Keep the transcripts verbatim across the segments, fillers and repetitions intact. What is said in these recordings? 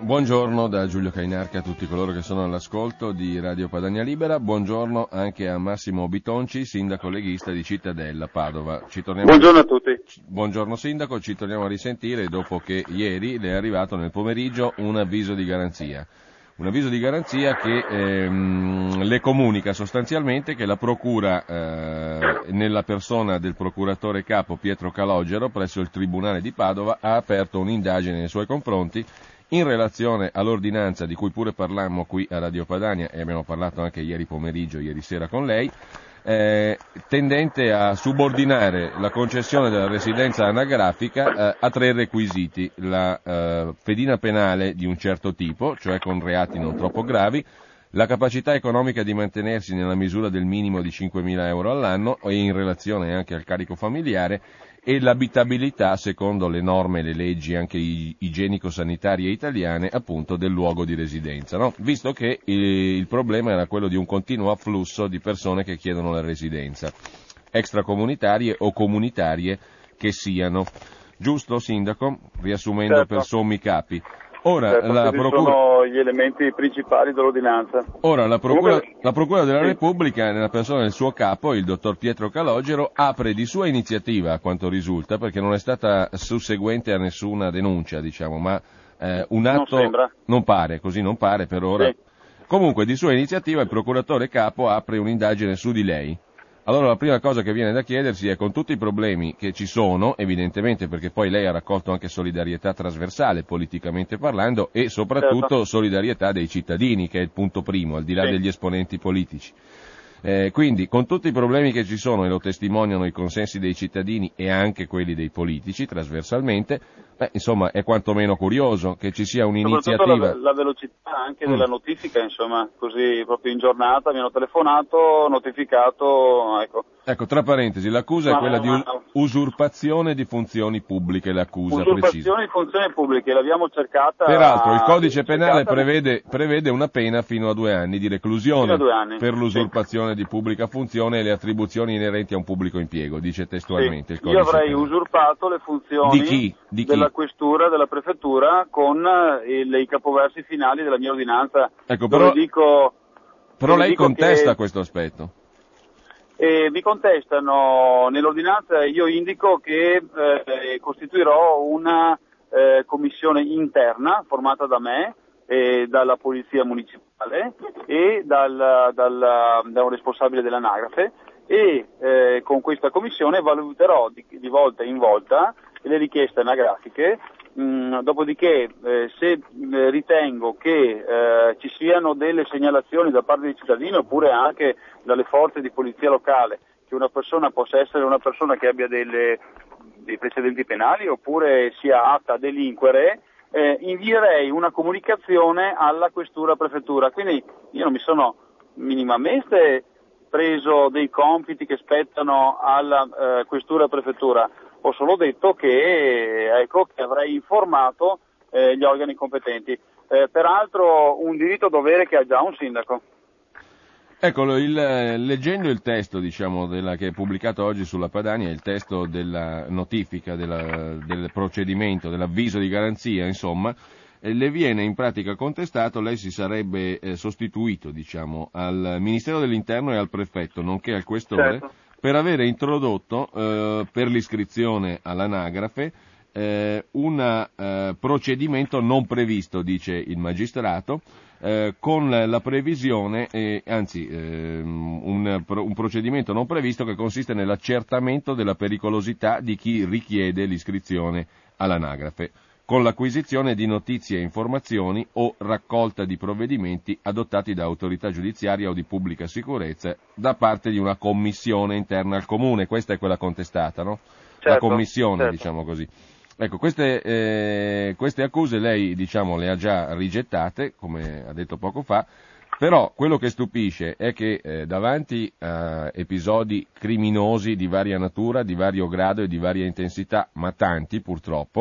Buongiorno da Giulio Cainarca a tutti coloro che sono all'ascolto di Radio Padania Libera, buongiorno anche a Massimo Bitonci, sindaco leghista di Cittadella, Padova. Ci Buongiorno a tutti. Buongiorno sindaco, ci torniamo a risentire dopo che ieri le è arrivato nel pomeriggio un avviso di garanzia. Un avviso di garanzia che ehm, le comunica sostanzialmente che la procura, eh, nella persona del procuratore capo Pietro Calogero, presso il Tribunale di Padova, ha aperto un'indagine nei suoi confronti in relazione all'ordinanza di cui pure parlammo qui a Radio Padania e abbiamo parlato anche ieri pomeriggio, ieri sera con lei, eh, tendente a subordinare la concessione della residenza anagrafica eh, a tre requisiti: la eh, fedina penale di un certo tipo, cioè con reati non troppo gravi, la capacità economica di mantenersi nella misura del minimo di cinquemila euro all'anno e in relazione anche al carico familiare, e l'abitabilità, secondo le norme e le leggi anche igienico-sanitarie italiane, appunto del luogo di residenza, no? Visto che il, il problema era quello di un continuo afflusso di persone che chiedono la residenza, extracomunitarie o comunitarie che siano. Giusto, sindaco? Riassumendo certo. per sommi capi. Ora, certo, la procura... sono gli elementi principali dell'ordinanza. Ora la procura, Comunque... la procura della sì. Repubblica, nella persona del suo capo, il dottor Pietro Calogero, apre di sua iniziativa, a quanto risulta, perché non è stata susseguente a nessuna denuncia, diciamo, ma eh, un atto non, sembra. non pare, così non pare per ora. Sì. Comunque, di sua iniziativa, il procuratore capo apre un'indagine su di lei. Allora la prima cosa che viene da chiedersi è, con tutti i problemi che ci sono, evidentemente, perché poi lei ha raccolto anche solidarietà trasversale, politicamente parlando, e soprattutto certo. solidarietà dei cittadini, che è il punto primo, al di là sì. degli esponenti politici. Eh, quindi, con tutti i problemi che ci sono, e lo testimoniano i consensi dei cittadini e anche quelli dei politici, trasversalmente, beh, insomma, è quantomeno curioso che ci sia un'iniziativa. La, la velocità anche mm. della notifica, insomma, così proprio in giornata mi hanno telefonato, notificato, ecco. Ecco, tra parentesi, l'accusa ma, è quella ma, di us- usurpazione di funzioni pubbliche, l'accusa precisa. Usurpazione di funzioni pubbliche, l'abbiamo cercata... Peraltro il codice penale cercata... prevede, prevede una pena fino a due anni di reclusione anni. per l'usurpazione sì. di pubblica funzione e le attribuzioni inerenti a un pubblico impiego, dice testualmente sì. il codice Io avrei penale. usurpato le funzioni di chi? Di chi? della questura, della prefettura, con il, i capoversi finali della mia ordinanza. Ecco, però, dico, però lei dico contesta che... questo aspetto. E mi contestano nell'ordinanza, io indico che eh, costituirò una eh, commissione interna formata da me, e dalla polizia municipale e dal, dal, da un responsabile dell'anagrafe, e eh, con questa commissione valuterò di, di volta in volta le richieste anagrafiche. Mm, dopodiché eh, se eh, ritengo che eh, ci siano delle segnalazioni da parte dei cittadini oppure anche dalle forze di polizia locale che una persona possa essere una persona che abbia delle, dei precedenti penali oppure sia atta a delinquere, eh, invierei una comunicazione alla questura prefettura. Quindi io non mi sono minimamente preso dei compiti che spettano alla eh, questura prefettura. Ho solo detto che, ecco, che avrei informato eh, gli organi competenti. Eh, peraltro un diritto dovere che ha già un sindaco. Eccolo, il, leggendo il testo, diciamo, della, che è pubblicato oggi sulla Padania, il testo della notifica, della, del procedimento, dell'avviso di garanzia, insomma, eh, le viene in pratica contestato, lei si sarebbe eh, sostituito, diciamo, al Ministero dell'Interno e al prefetto, nonché al questore, certo. per avere introdotto eh, per l'iscrizione all'anagrafe eh, un eh, procedimento non previsto, dice il magistrato, eh, con la previsione, eh, anzi eh, un, un procedimento non previsto che consiste nell'accertamento della pericolosità di chi richiede l'iscrizione all'anagrafe, con l'acquisizione di notizie e informazioni o raccolta di provvedimenti adottati da autorità giudiziaria o di pubblica sicurezza da parte di una commissione interna al comune. Questa è quella contestata, no? Certo, la commissione, certo. diciamo così. Ecco, queste, eh, queste accuse lei, diciamo, le ha già rigettate, come ha detto poco fa, però quello che stupisce è che eh, davanti a episodi criminosi di varia natura, di vario grado e di varia intensità, ma tanti purtroppo,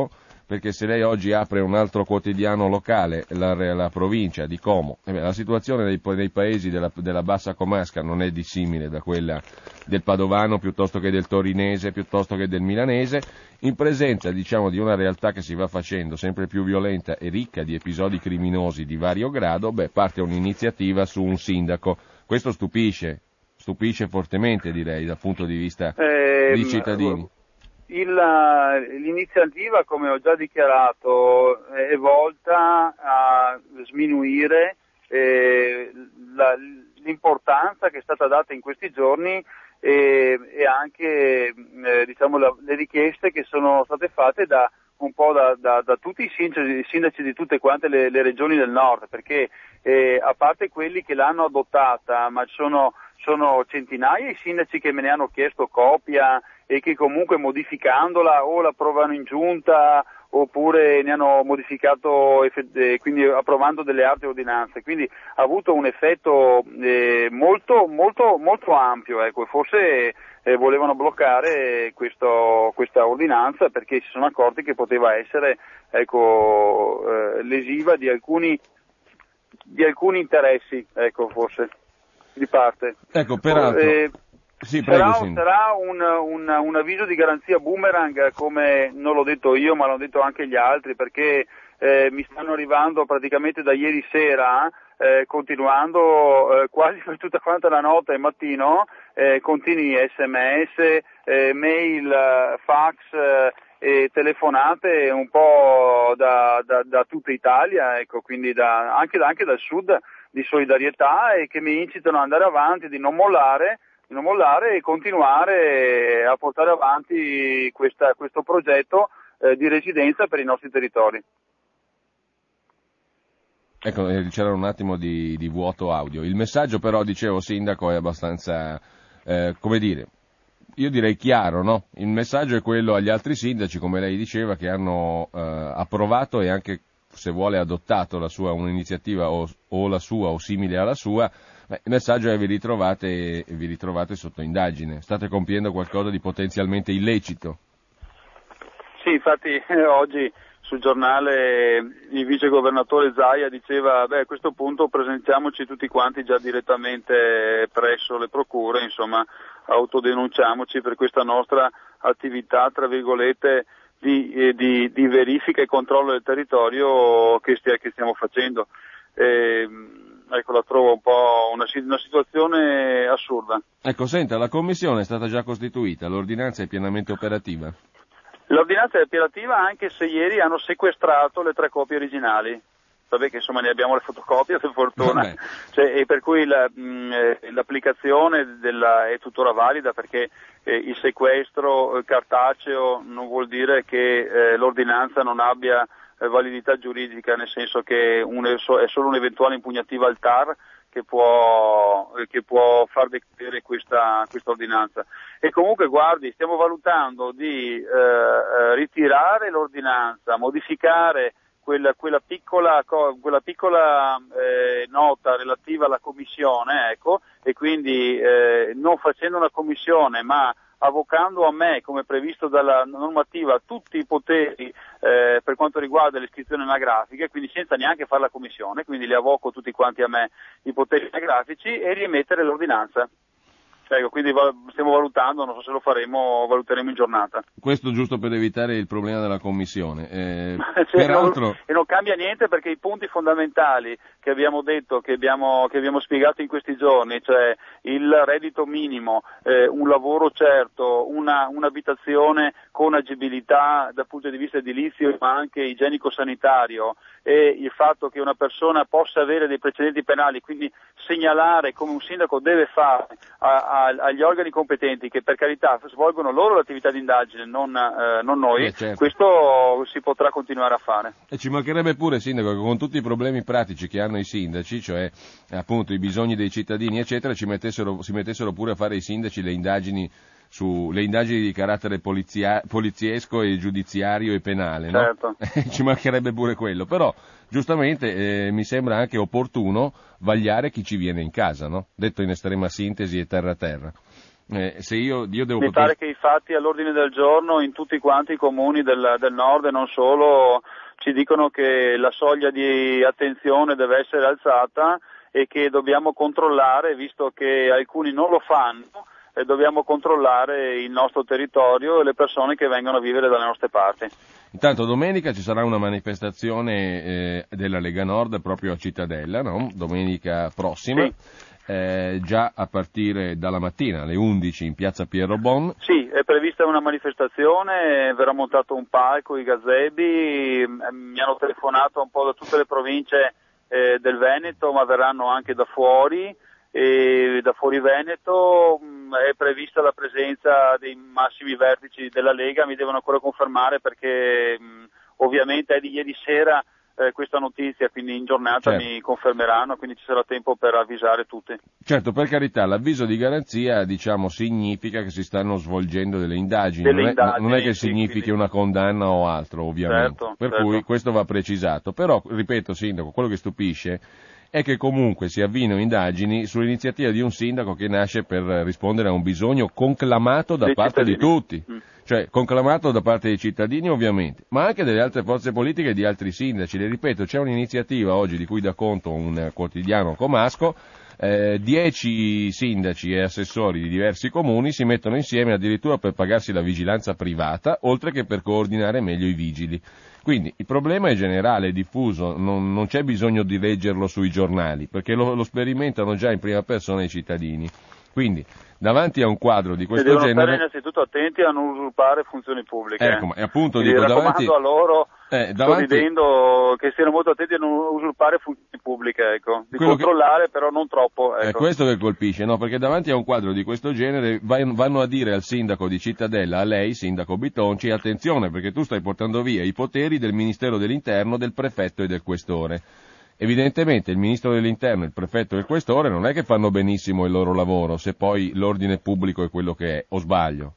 perché se lei oggi apre un altro quotidiano locale, la, la provincia di Como, eh beh, la situazione dei, dei paesi della, della bassa comasca non è dissimile da quella del padovano piuttosto che del torinese, piuttosto che del milanese, in presenza, diciamo, di una realtà che si va facendo sempre più violenta e ricca di episodi criminosi di vario grado, beh, parte un'iniziativa su un sindaco. Questo stupisce, stupisce fortemente, direi, dal punto di vista eh, dei cittadini. Il, l'iniziativa, come ho già dichiarato, è volta a sminuire eh, la, l'importanza che è stata data in questi giorni e, e anche eh, diciamo, la, le richieste che sono state fatte da un po' da, da, da tutti i sindaci, i sindaci di tutte quante le, le regioni del nord, perché eh, a parte quelli che l'hanno adottata, ma sono, sono centinaia i sindaci che me ne hanno chiesto copia e che comunque modificandola o la approvano in giunta oppure ne hanno modificato, quindi approvando delle altre ordinanze, quindi ha avuto un effetto eh, molto, molto, molto ampio, ecco, forse eh, volevano bloccare questo, questa ordinanza perché si sono accorti che poteva essere, ecco, eh, lesiva di alcuni, di alcuni interessi, ecco, forse, di parte. Ecco, peraltro... Eh, Sì, prego, sarà sarà un, un, un avviso di garanzia boomerang, come non l'ho detto io ma l'hanno detto anche gli altri, perché eh, mi stanno arrivando praticamente da ieri sera, eh, continuando eh, quasi per tutta quanta la notte e mattino, eh, continui sms, eh, mail, fax eh, e telefonate un po' da, da, da tutta Italia, ecco, quindi da, anche, anche dal sud, di solidarietà, e che mi incitano ad andare avanti, di non mollare di non mollare e continuare a portare avanti questa, questo progetto eh, di residenza per i nostri territori. Ecco, c'era un attimo di, di vuoto audio. Il messaggio però, dicevo, sindaco, è abbastanza, eh, come dire, io direi chiaro, no? Il messaggio è quello agli altri sindaci, come lei diceva, che hanno eh, approvato e anche, se vuole, adottato la sua un'iniziativa o, o la sua o simile alla sua. Beh, il messaggio è vi ritrovate, vi ritrovate sotto indagine, state compiendo qualcosa di potenzialmente illecito. Sì, infatti eh, oggi sul giornale il vice governatore Zaia diceva, beh, a questo punto presentiamoci tutti quanti già direttamente presso le procure, insomma, autodenunciamoci per questa nostra attività, tra virgolette, di, eh, di, di verifica e controllo del territorio che, stia, che stiamo facendo. Eh, Ecco, la trovo un po' una, una situazione assurda. Ecco, senta, la commissione è stata già costituita, l'ordinanza è pienamente operativa? L'ordinanza è operativa anche se ieri hanno sequestrato le tre copie originali. Vabbè che insomma ne abbiamo le fotocopie per fortuna, cioè, e per cui la, mh, l'applicazione della, è tuttora valida, perché eh, il sequestro cartaceo non vuol dire che eh, l'ordinanza non abbia validità giuridica, nel senso che un, è solo un'eventuale impugnativa al T A R che può, che può far decadere questa, questa ordinanza. E comunque guardi, stiamo valutando di eh, ritirare l'ordinanza, modificare quella, quella piccola, quella piccola eh, nota relativa alla commissione, ecco, e quindi eh, non facendo una commissione ma avvocando a me, come previsto dalla normativa, tutti i poteri eh, per quanto riguarda le iscrizioni anagrafiche, quindi senza neanche fare la commissione, quindi li avvoco tutti quanti a me i poteri anagrafici, e rimettere l'ordinanza. Ecco, quindi stiamo valutando, non so se lo faremo, valuteremo in giornata. Questo giusto per evitare il problema della commissione. Eh, cioè, peraltro... non, e non cambia niente, perché i punti fondamentali che abbiamo detto, che abbiamo, che abbiamo spiegato in questi giorni, cioè il reddito minimo, eh, un lavoro certo, una, un'abitazione con agibilità dal punto di vista edilizio ma anche igienico-sanitario, e il fatto che una persona possa avere dei precedenti penali, quindi segnalare, come un sindaco deve fare a, a, agli organi competenti, che per carità svolgono loro l'attività di indagine, non, eh, non noi, eh, certo. Questo si potrà continuare a fare. E ci mancherebbe pure, sindaco, che con tutti i problemi pratici che hanno i sindaci, cioè appunto i bisogni dei cittadini eccetera, ci mettessero, si mettessero pure a fare i sindaci le indagini su le indagini di carattere polizia, poliziesco e giudiziario e penale, no? Certo. Ci mancherebbe pure quello, però giustamente eh, mi sembra anche opportuno vagliare chi ci viene in casa, no? Detto in estrema sintesi e terra terra. Eh, se io, io devo Mi poter... pare che i fatti all'ordine del giorno in tutti quanti i comuni del, del nord e non solo ci dicono che la soglia di attenzione deve essere alzata e che dobbiamo controllare, visto che alcuni non lo fanno, e dobbiamo controllare il nostro territorio e le persone che vengono a vivere dalle nostre parti. Intanto domenica ci sarà una manifestazione eh, della Lega Nord proprio a Cittadella, no? Domenica prossima. Sì. Eh, già a partire dalla mattina alle undici in piazza Piero Bon. Sì, è prevista una manifestazione, verrà montato un palco, i gazebi, mi hanno telefonato un po' da tutte le province eh, del Veneto, ma verranno anche da fuori, e da fuori Veneto mh, è prevista la presenza dei massimi vertici della Lega, mi devono ancora confermare perché mh, ovviamente è di ieri sera Eh, questa notizia, quindi in giornata certo. mi confermeranno, quindi ci sarà tempo per avvisare tutti. Certo, per carità, l'avviso di garanzia diciamo significa che si stanno svolgendo delle indagini, Delle non, è, indagini non è che sì, significhi quindi... una condanna o altro, ovviamente. Certo, per certo. cui questo va precisato. Però, ripeto, Sindaco, quello che stupisce è che comunque si avviino indagini sull'iniziativa di un sindaco che nasce per rispondere a un bisogno conclamato da Dei parte cittadini. di tutti. Mm. Cioè, conclamato da parte dei cittadini ovviamente, ma anche delle altre forze politiche e di altri sindaci. Le ripeto, c'è un'iniziativa oggi di cui dà conto un quotidiano comasco, eh, dieci sindaci e assessori di diversi comuni si mettono insieme addirittura per pagarsi la vigilanza privata, oltre che per coordinare meglio i vigili. Quindi il problema è generale, è diffuso, non, non c'è bisogno di leggerlo sui giornali, perché lo, lo sperimentano già in prima persona i cittadini. Quindi, davanti a un quadro di questo devono genere... stare innanzitutto attenti a non usurpare funzioni pubbliche. Ecco, ma appunto Quindi dico raccomando davanti... a loro, Eh, davanti... sorridendo, che stiano molto attenti a non usurpare funzioni pubbliche, ecco. Di Quello controllare, che... però non troppo, ecco. È questo che colpisce, no? Perché davanti a un quadro di questo genere vanno a dire al sindaco di Cittadella, a lei, sindaco Bitonci, attenzione, perché tu stai portando via i poteri del Ministero dell'Interno, del prefetto e del questore. Evidentemente il ministro dell'Interno, il prefetto e il questore non è che fanno benissimo il loro lavoro, se poi l'ordine pubblico è quello che è, o sbaglio?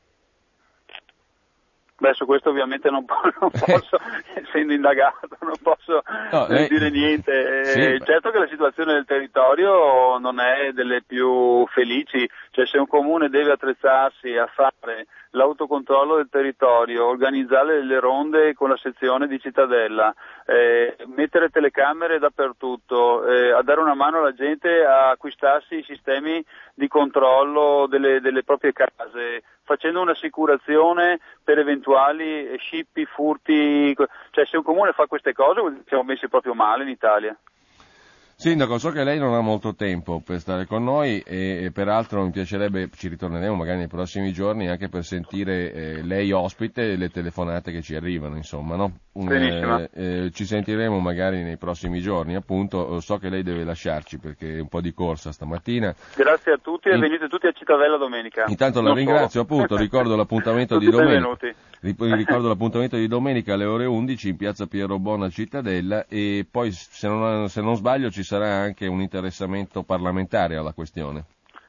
Beh, su questo ovviamente non, po- non posso, essendo indagato, non posso no, lei... dire niente. Sì, eh, certo che la situazione del territorio non è delle più felici, cioè se un comune deve attrezzarsi a fare l'autocontrollo del territorio, organizzare le ronde con la sezione di Cittadella, eh, mettere telecamere dappertutto, eh, a dare una mano alla gente a acquistarsi i sistemi di controllo delle, delle proprie case, facendo un'assicurazione per eventuali scippi, furti, cioè se un comune fa queste cose siamo messi proprio male in Italia. Sindaco, so che lei non ha molto tempo per stare con noi e, e peraltro mi piacerebbe, ci ritorneremo magari nei prossimi giorni anche per sentire eh, lei ospite e le telefonate che ci arrivano, insomma, no? Benissimo. Eh, eh, ci sentiremo magari nei prossimi giorni, appunto, so che lei deve lasciarci perché è un po' di corsa stamattina. Grazie a tutti e In... venite tutti a Cittadella domenica. Intanto la non ringrazio, solo. appunto, ricordo l'appuntamento tutti di domenica. benvenuti. Ricordo l'appuntamento di domenica alle ore undici in piazza Piero Bon a Cittadella e poi se non, se non sbaglio ci sarà anche un interessamento parlamentare alla questione.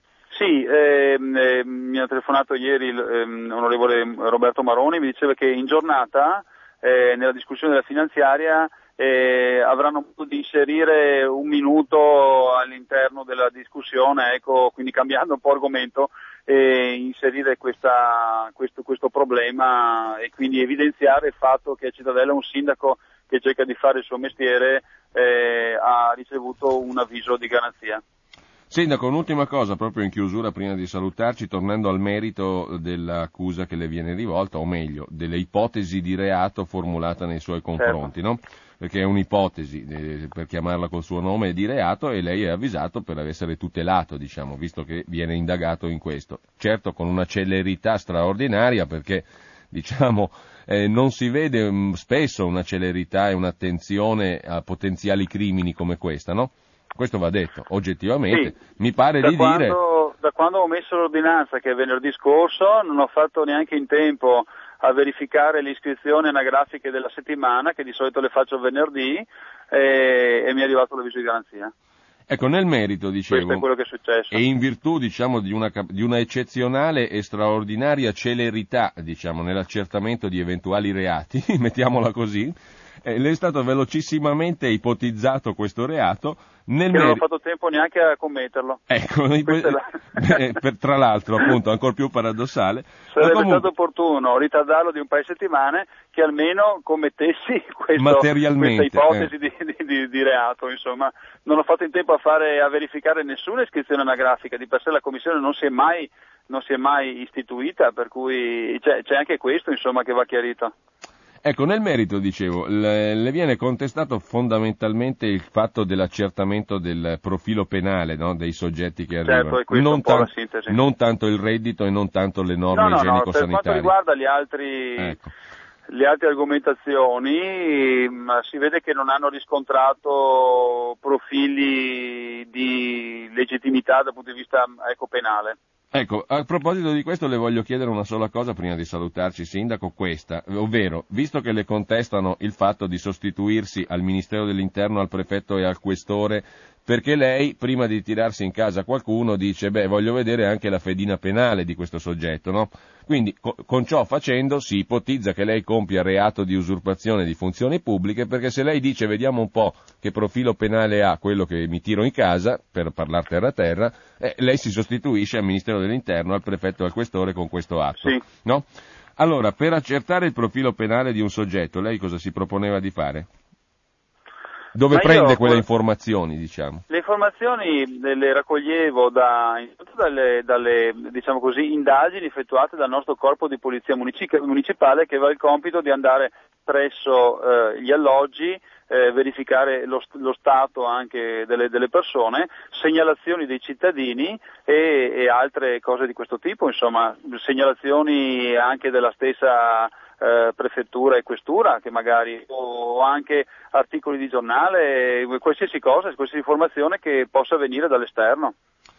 Sì, ehm, eh, mi ha telefonato ieri l'onorevole ehm, Roberto Maroni, mi diceva che in giornata eh, nella discussione della finanziaria eh, avranno potuto di inserire un minuto all'interno della discussione, ecco, quindi cambiando un po' argomento, e inserire questa, questo, questo problema e quindi evidenziare il fatto che a Cittadella un sindaco che cerca di fare il suo mestiere eh, ha ricevuto un avviso di garanzia. Sindaco, un'ultima cosa, proprio in chiusura, prima di salutarci, tornando al merito dell'accusa che le viene rivolta, o meglio, delle ipotesi di reato formulata nei suoi confronti, certo. No? Perché è un'ipotesi, eh, per chiamarla col suo nome, di reato e lei è avvisato per essere tutelato, diciamo, visto che viene indagato in questo. Certo, con una celerità straordinaria, perché, diciamo, eh, non si vede mh, spesso una celerità e un'attenzione a potenziali crimini come questa, no? Questo va detto, oggettivamente, sì. Mi pare da di quando, dire... Da quando ho messo l'ordinanza, che è venerdì scorso, non ho fatto neanche in tempo a verificare le iscrizioni anagrafiche della settimana, che di solito le faccio venerdì, e, e mi è arrivato l'avviso di garanzia. Ecco, nel merito, dicevo, questo è quello che è successo. E in virtù, diciamo, di una, di una eccezionale e straordinaria celerità, diciamo, nell'accertamento di eventuali reati, mettiamola così, eh, le è stato velocissimamente ipotizzato questo reato. Nel che non mer- ho fatto tempo neanche a commetterlo. Ecco, la... eh, per, tra l'altro, appunto, ancora più paradossale. Sarebbe comunque... stato opportuno ritardarlo di un paio di settimane che almeno commettessi questo, questa ipotesi eh. di, di, di reato. Insomma, non ho fatto in tempo a, fare, a verificare nessuna iscrizione anagrafica, di per sé la commissione non si è mai, non si è mai istituita, per cui c'è, c'è anche questo, insomma, che va chiarito. Ecco, nel merito, dicevo, le, le viene contestato fondamentalmente il fatto dell'accertamento del profilo penale, no, dei soggetti che arrivano. Certo, e questo non, è un po' tan- la sintesi. Non tanto il reddito e non tanto le norme no, no, igienico-sanitarie. No, per quanto riguarda gli altri, ecco. le altre argomentazioni, si vede che non hanno riscontrato profili di legittimità dal punto di vista ecco, penale. Ecco, a proposito di questo le voglio chiedere una sola cosa prima di salutarci, Sindaco, questa, ovvero, visto che le contestano il fatto di sostituirsi al Ministero dell'Interno, al Prefetto e al Questore, perché lei, prima di tirarsi in casa qualcuno, dice, beh, voglio vedere anche la fedina penale di questo soggetto, no? Quindi, co- con ciò facendo, si ipotizza che lei compia reato di usurpazione di funzioni pubbliche, perché se lei dice, vediamo un po' che profilo penale ha quello che mi tiro in casa, per parlare terra-terra, eh, lei si sostituisce al Ministero dell'Interno, al Prefetto e al Questore con questo atto, sì. No? Allora, per accertare il profilo penale di un soggetto, lei cosa si proponeva di fare? Dove Ma prende io, quelle informazioni, diciamo? Le informazioni le raccoglievo da, dalle, dalle diciamo così, indagini effettuate dal nostro corpo di polizia municipale che aveva il compito di andare presso eh, gli alloggi, eh, verificare lo, lo stato anche delle, delle persone, segnalazioni dei cittadini e, e altre cose di questo tipo, insomma, segnalazioni anche della stessa Eh, prefettura e questura, che magari, o anche articoli di giornale, qualsiasi cosa, qualsiasi informazione che possa venire dall'esterno.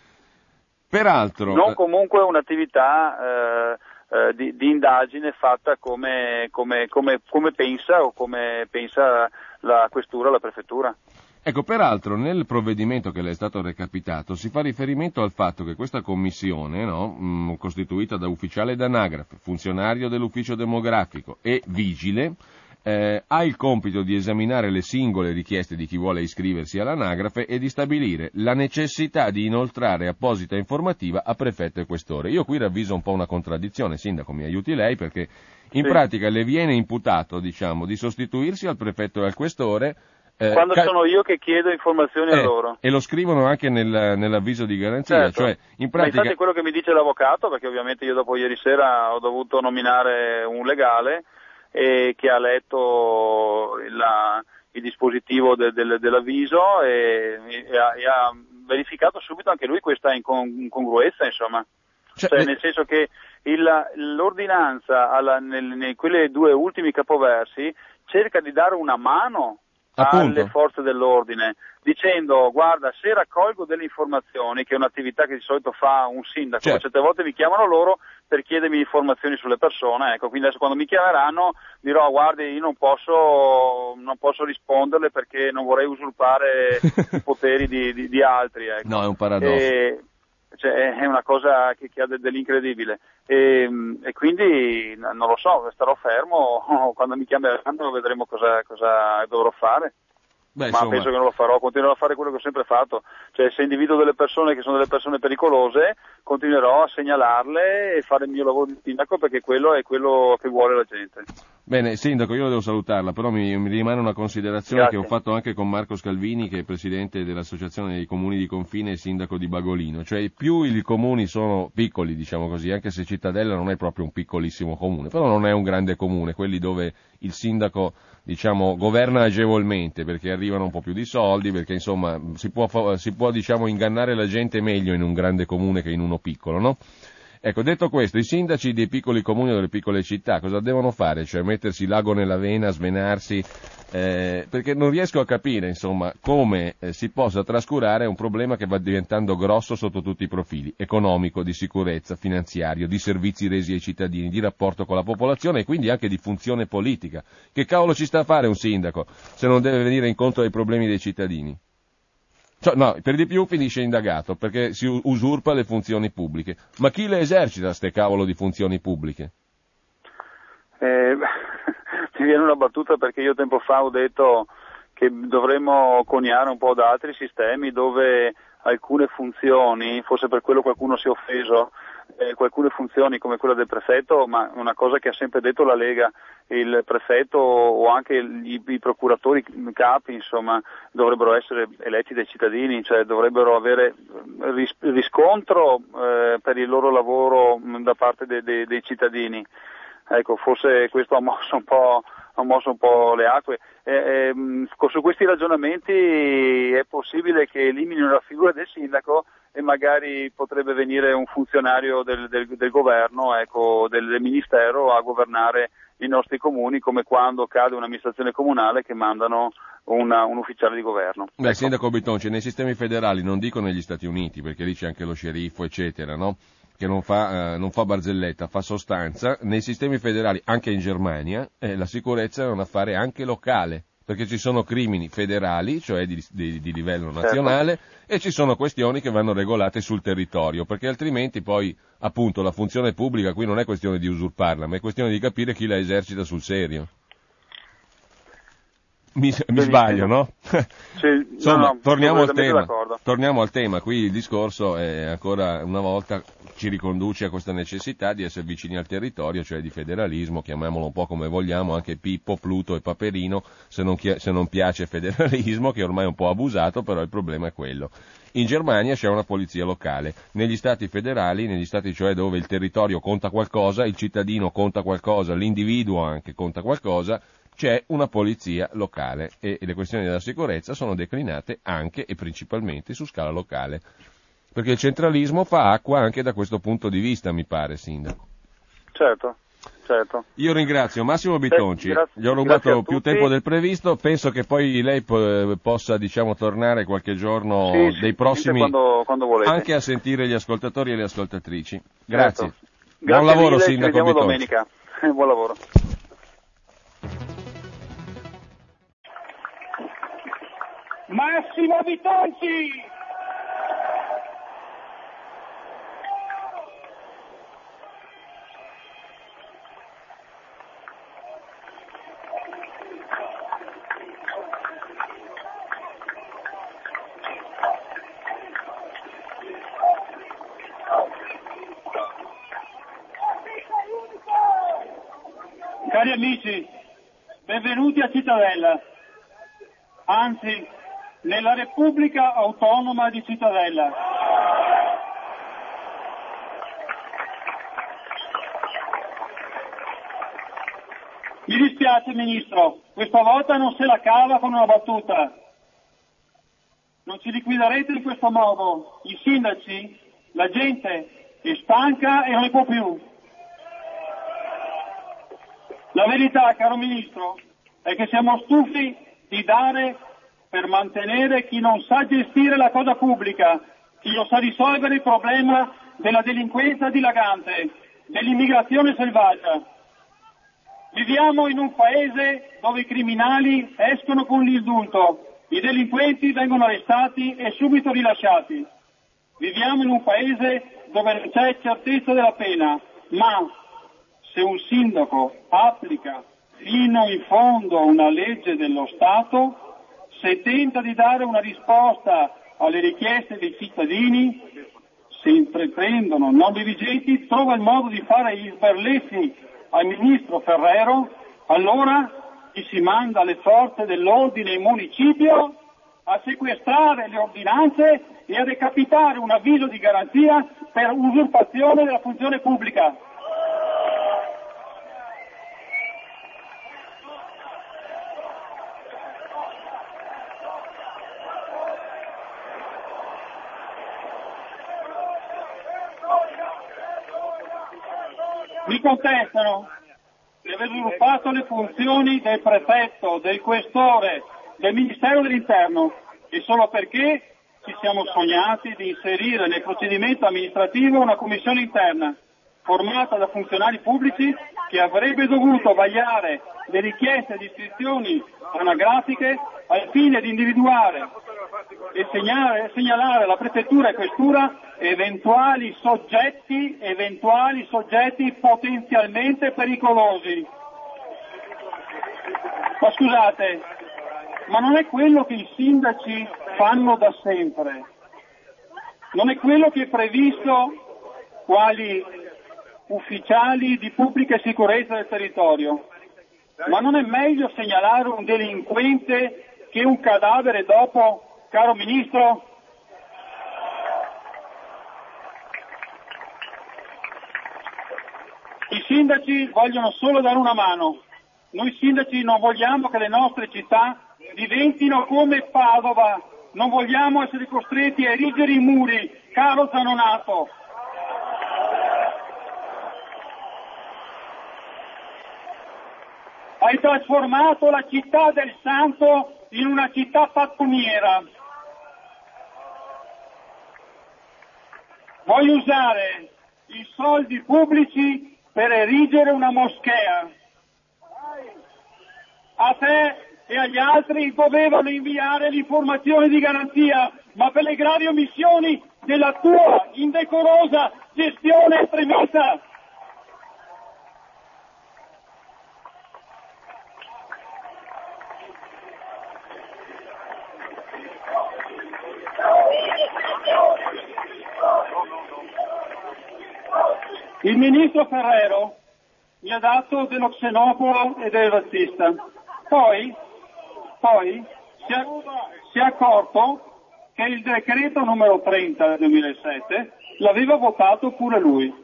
Peraltro, non comunque un'attività eh, eh, di, di indagine fatta come, come, come, come pensa o come pensa la questura o la prefettura. Ecco, peraltro nel provvedimento che le è stato recapitato si fa riferimento al fatto che questa commissione, no, mh, costituita da ufficiale d'anagrafe, funzionario dell'ufficio demografico e vigile, eh, ha il compito di esaminare le singole richieste di chi vuole iscriversi all'anagrafe e di stabilire la necessità di inoltrare apposita informativa a prefetto e questore. Io qui ravviso un po' una contraddizione, Sindaco, mi aiuti lei, perché in sì. pratica le viene imputato, diciamo, di sostituirsi al prefetto e al questore. Eh, Quando ca- sono io che chiedo informazioni eh, a loro. E lo scrivono anche nel, nell'avviso di garanzia. Certo. Cioè, in pratica... Ma infatti è quello che mi dice l'avvocato, perché ovviamente io dopo ieri sera ho dovuto nominare un legale e che ha letto la, il dispositivo de, de, dell'avviso e, e, ha, e ha verificato subito anche lui questa incongruenza, insomma. Cioè, cioè, nel senso che il, l'ordinanza alla, nel, in quelle due ultimi capoversi cerca di dare una mano Appunto. alle forze dell'ordine, dicendo guarda, se raccolgo delle informazioni, che è un'attività che di solito fa un sindaco, certo. certe volte mi chiamano loro per chiedermi informazioni sulle persone, ecco, quindi adesso quando mi chiameranno dirò guardi, io non posso non posso risponderle perché non vorrei usurpare i poteri di, di, di altri, ecco. No, è un paradosso. E, cioè, è una cosa che, che ha dell'incredibile e, e quindi non lo so, starò fermo, quando mi chiameranno vedremo cosa, cosa dovrò fare. Beh, ma insomma... penso che non lo farò, continuerò a fare quello che ho sempre fatto, cioè se individuo delle persone che sono delle persone pericolose continuerò a segnalarle e fare il mio lavoro di sindaco, perché quello è quello che vuole la gente. Bene, Sindaco, io devo salutarla, però mi, mi rimane una considerazione Grazie. che ho fatto anche con Marco Scalvini, che è presidente dell'Associazione dei Comuni di Confine e sindaco di Bagolino, cioè più i comuni sono piccoli, diciamo così, anche se Cittadella non è proprio un piccolissimo comune, però non è un grande comune, quelli dove il sindaco, diciamo, governa agevolmente, perché arrivano un po' più di soldi, perché insomma si può, si può diciamo, ingannare la gente meglio in un grande comune che in uno piccolo, no? Ecco, detto questo, i sindaci dei piccoli comuni o delle piccole città cosa devono fare? Cioè mettersi l'ago nella vena, svenarsi, eh, perché non riesco a capire, insomma, come eh, si possa trascurare un problema che va diventando grosso sotto tutti i profili, economico, di sicurezza, finanziario, di servizi resi ai cittadini, di rapporto con la popolazione e quindi anche di funzione politica. Che cavolo ci sta a fare un sindaco se non deve venire incontro ai problemi dei cittadini? Cioè, no, per di più finisce indagato, perché si usurpa le funzioni pubbliche. Ma chi le esercita ste cavolo di funzioni pubbliche? Eh, mi viene una battuta perché io tempo fa ho detto che dovremmo coniare un po' da altri sistemi dove alcune funzioni, forse per quello qualcuno si è offeso, eh, alcune funzioni come quella del prefetto, ma una cosa che ha sempre detto la Lega, il prefetto o anche i, i procuratori capi, insomma, dovrebbero essere eletti dai cittadini, cioè dovrebbero avere ris- riscontro eh, per il loro lavoro da parte de- de- dei cittadini. Ecco, forse questo ha mosso un po', ha mosso un po' le acque. Eh, eh, su questi ragionamenti è possibile che eliminino la figura del sindaco e magari potrebbe venire un funzionario del, del, del governo, ecco, del, del ministero a governare i nostri comuni, come quando cade un'amministrazione comunale che mandano una, un ufficiale di governo. Beh, ecco. Sindaco Bitonci, nei sistemi federali, non dico negli Stati Uniti, perché lì c'è anche lo sceriffo, eccetera, no? Che non fa, eh, non fa barzelletta, fa sostanza. Nei sistemi federali, anche in Germania, eh, la sicurezza è un affare anche locale, perché ci sono crimini federali, cioè di, di, di livello nazionale, certo. E ci sono questioni che vanno regolate sul territorio, perché altrimenti poi, appunto, la funzione pubblica qui non è questione di usurparla, ma è questione di capire chi la esercita sul serio. Mi, mi sbaglio, no? Sì, Insomma, no, no, torniamo al tema. D'accordo. Torniamo al tema. Qui il discorso è ancora una volta ci riconduce a questa necessità di essere vicini al territorio, cioè di federalismo, chiamiamolo un po' come vogliamo, anche Pippo, Pluto e Paperino, se non, chi- se non piace federalismo, che ormai è un po' abusato, però il problema è quello. In Germania c'è una polizia locale, negli stati federali, negli stati cioè dove il territorio conta qualcosa, il cittadino conta qualcosa, l'individuo anche conta qualcosa, c'è una polizia locale e le questioni della sicurezza sono declinate anche e principalmente su scala locale. Perché il centralismo fa acqua anche da questo punto di vista, mi pare, Sindaco. Certo, certo. Io ringrazio Massimo Bitonci, eh, grazie, gli ho rubato più tempo del previsto, penso che poi lei po- possa, diciamo, tornare qualche giorno sì, dei sì, prossimi, quando, quando volete. Anche a sentire gli ascoltatori e le ascoltatrici. Grazie. Certo. Buon Grazie lavoro, mille, Sindaco ci vediamo Bitonci. domenica. Buon lavoro. Massimo Bitonci! Cari amici, benvenuti a Cittadella, anzi, nella Repubblica Autonoma di Cittadella. Mi dispiace, Ministro, questa volta non se la cava con una battuta. Non ci liquiderete in questo modo. I sindaci, la gente è stanca e non ne può più. La verità, caro Ministro, è che siamo stufi di dare per mantenere chi non sa gestire la cosa pubblica, chi non sa risolvere il problema della delinquenza dilagante, dell'immigrazione selvaggia. Viviamo in un paese dove i criminali escono con l'indulto, i delinquenti vengono arrestati e subito rilasciati. Viviamo in un paese dove non c'è certezza della pena, ma se un sindaco applica fino in fondo una legge dello Stato, se tenta di dare una risposta alle richieste dei cittadini, se intraprendono non dirigenti, trova il modo di fare gli sberleffi al ministro Ferrero, allora chi si manda le forze dell'ordine in municipio a sequestrare le ordinanze e a decapitare un avviso di garanzia per usurpazione della funzione pubblica. Mi contestano di aver sviluppato le funzioni del prefetto, del questore, del Ministero dell'Interno e solo perché ci siamo sognati di inserire nel procedimento amministrativo una commissione interna formata da funzionari pubblici che avrebbe dovuto vagliare le richieste di iscrizioni anagrafiche al fine di individuare e segnare, segnalare alla prefettura e questura eventuali soggetti, eventuali soggetti potenzialmente pericolosi. Ma scusate, ma non è quello che i sindaci fanno da sempre, non è quello che è previsto quali ufficiali di pubblica sicurezza del territorio, ma non è meglio segnalare un delinquente che un cadavere dopo, caro Ministro? I sindaci vogliono solo dare una mano. Noi sindaci non vogliamo che le nostre città diventino come Padova, non vogliamo essere costretti a erigere i muri, caro Zanonato. Hai trasformato la città del Santo in una città pattumiera. Vuoi usare i soldi pubblici per erigere una moschea. A te e agli altri dovevano inviare l'informazione di garanzia, ma per le gravi omissioni della tua indecorosa gestione estremista. Il ministro Ferrero mi ha dato dello xenofobo e del razzista. Poi, poi si, è, si è accorto che il decreto numero trenta del duemilasette l'aveva votato pure lui.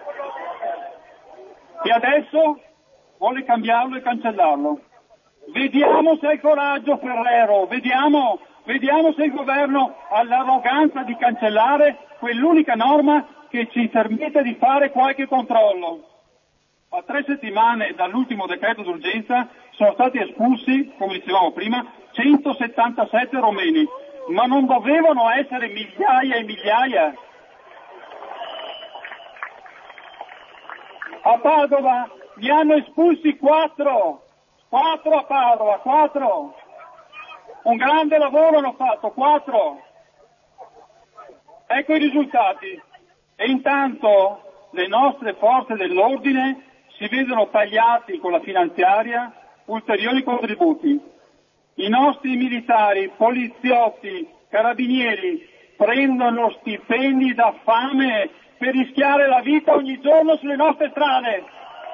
E adesso vuole cambiarlo e cancellarlo. Vediamo se hai coraggio, Ferrero, vediamo, vediamo se il governo ha l'arroganza di cancellare quell'unica norma che ci permette di fare qualche controllo. A tre settimane dall'ultimo decreto d'urgenza sono stati espulsi, come dicevamo prima, centosettantasette romeni, ma non dovevano essere migliaia e migliaia. A Padova ne hanno espulsi quattro, quattro a Padova, quattro. Un grande lavoro hanno fatto, quattro. Ecco i risultati. E intanto le nostre forze dell'ordine si vedono tagliati con la finanziaria ulteriori contributi. I nostri militari, poliziotti, carabinieri prendono stipendi da fame per rischiare la vita ogni giorno sulle nostre strade.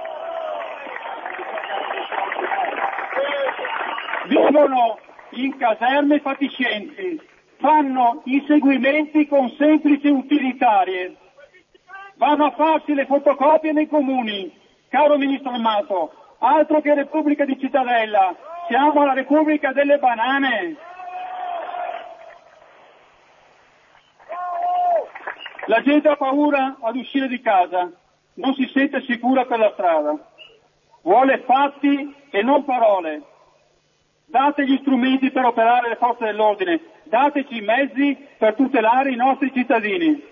Vivono in caserme fatiscenti, fanno inseguimenti con semplici utilitarie, vanno a farsi le fotocopie nei comuni. Caro Ministro Amato, altro che Repubblica di Cittadella, siamo alla Repubblica delle banane. La gente ha paura ad uscire di casa, non si sente sicura per la strada, vuole fatti e non parole. Date gli strumenti per operare le forze dell'ordine, dateci i mezzi per tutelare i nostri cittadini.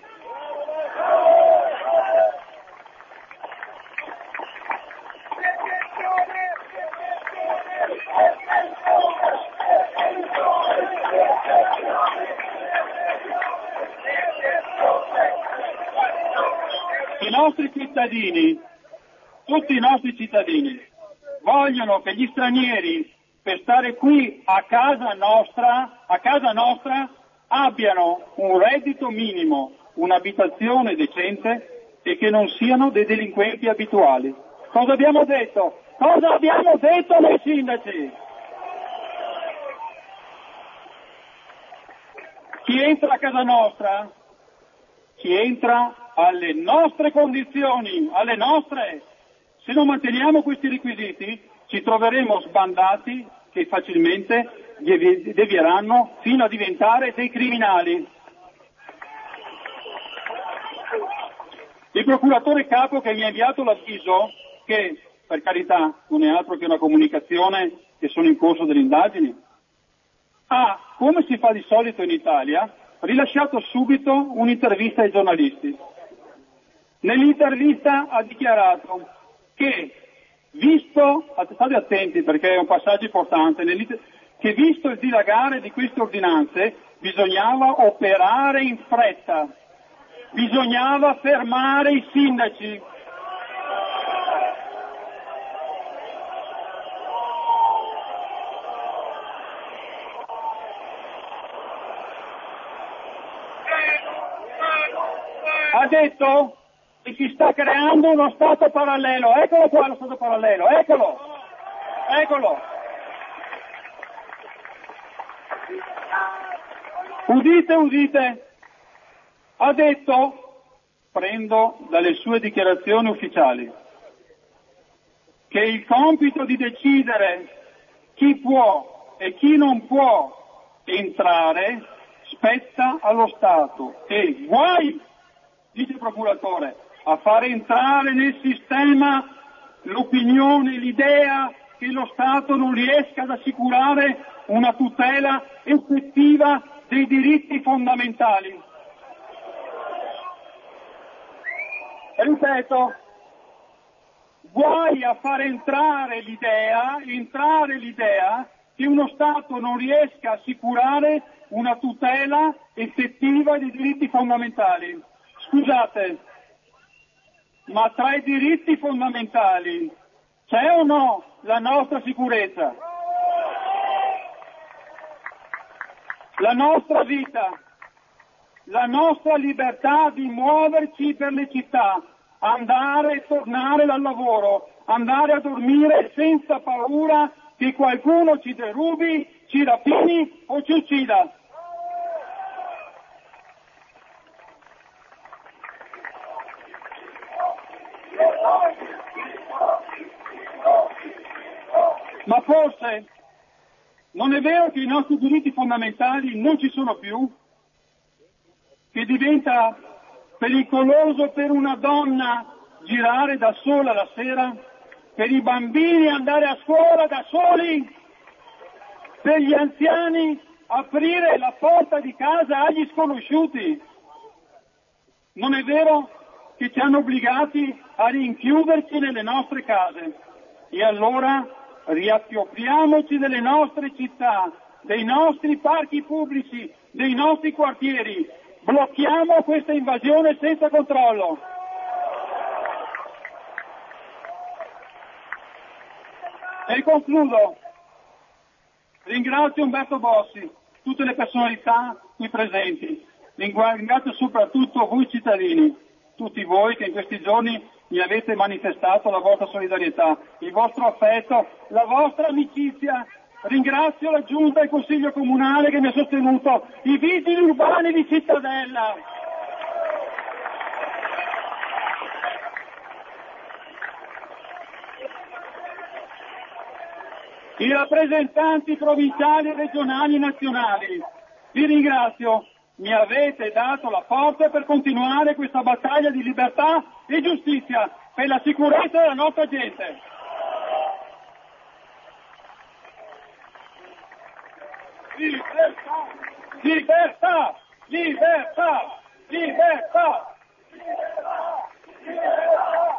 I nostri cittadini, tutti i nostri cittadini, vogliono che gli stranieri per stare qui a casa nostra, a casa nostra, abbiano un reddito minimo, un'abitazione decente e che non siano dei delinquenti abituali. Cosa abbiamo detto? Cosa abbiamo detto noi sindaci? Chi entra a casa nostra, chi entra alle nostre condizioni, alle nostre. Se non manteniamo questi requisiti ci troveremo sbandati che facilmente devieranno fino a diventare dei criminali. Il procuratore capo che mi ha inviato l'avviso, che per carità non è altro che una comunicazione che sono in corso delle indagini, ha, come si fa di solito in Italia, rilasciato subito un'intervista ai giornalisti. Nell'intervista ha dichiarato che, visto, state attenti perché è un passaggio importante, che visto il dilagare di queste ordinanze bisognava operare in fretta, bisognava fermare i sindaci. ha detto che si sta creando uno Stato parallelo. Eccolo qua lo Stato parallelo, eccolo, eccolo. Udite, udite, ha detto, prendo dalle sue dichiarazioni ufficiali, che il compito di decidere chi può e chi non può entrare spetta allo Stato e guai, dice il procuratore, a far entrare nel sistema l'opinione, l'idea che lo Stato non riesca ad assicurare una tutela effettiva dei diritti fondamentali. Ripeto, guai a far entrare l'idea, entrare l'idea che uno Stato non riesca a assicurare una tutela effettiva dei diritti fondamentali. Scusate, ma tra i diritti fondamentali c'è o no la nostra sicurezza? La nostra vita, la nostra libertà di muoverci per le città, andare e tornare dal lavoro, andare a dormire senza paura che qualcuno ci derubi, ci rapini o ci uccida. Ma forse non è vero che i nostri diritti fondamentali non ci sono più? Che diventa pericoloso per una donna girare da sola la sera, per i bambini andare a scuola da soli, per gli anziani aprire la porta di casa agli sconosciuti? Non è vero che ci hanno obbligati a rinchiuderci nelle nostre case? E allora riappropriamoci delle nostre città, dei nostri parchi pubblici, dei nostri quartieri. Blocchiamo questa invasione senza controllo. E concludo. Ringrazio Umberto Bossi, tutte le personalità qui presenti. Ringrazio soprattutto voi cittadini, tutti voi che in questi giorni mi avete manifestato la vostra solidarietà, il vostro affetto, la vostra amicizia. Ringrazio la Giunta e il Consiglio Comunale che mi ha sostenuto, i vigili urbani di Cittadella. I rappresentanti provinciali, regionali e nazionali. Vi ringrazio, mi avete dato la forza per continuare questa battaglia di libertà e giustizia per la sicurezza della nostra gente. Libertà, libertà, libertà, libertà, libertà, libertà,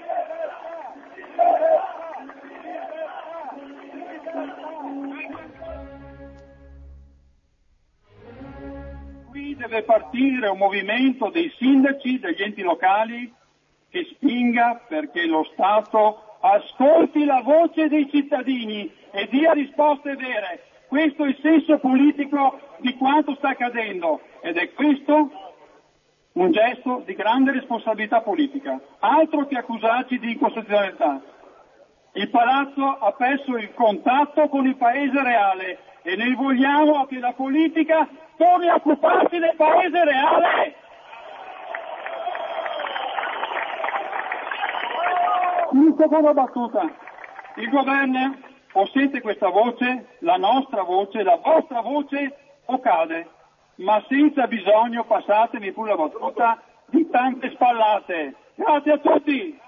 Qui deve partire un movimento dei sindaci, degli enti locali che spinga perché lo Stato ascolti la voce dei cittadini e dia risposte vere. Questo è il senso politico di quanto sta accadendo ed è questo un gesto di grande responsabilità politica, altro che accusarci di incostituzionalità. Il Palazzo ha perso il contatto con il paese reale e noi vogliamo che la politica torni a occuparsi del paese reale. In seconda battuta, il governo o sente questa voce, la nostra voce, la vostra voce, o cade, ma senza bisogno, passatemi pure la battuta, di tante spallate. Grazie a tutti!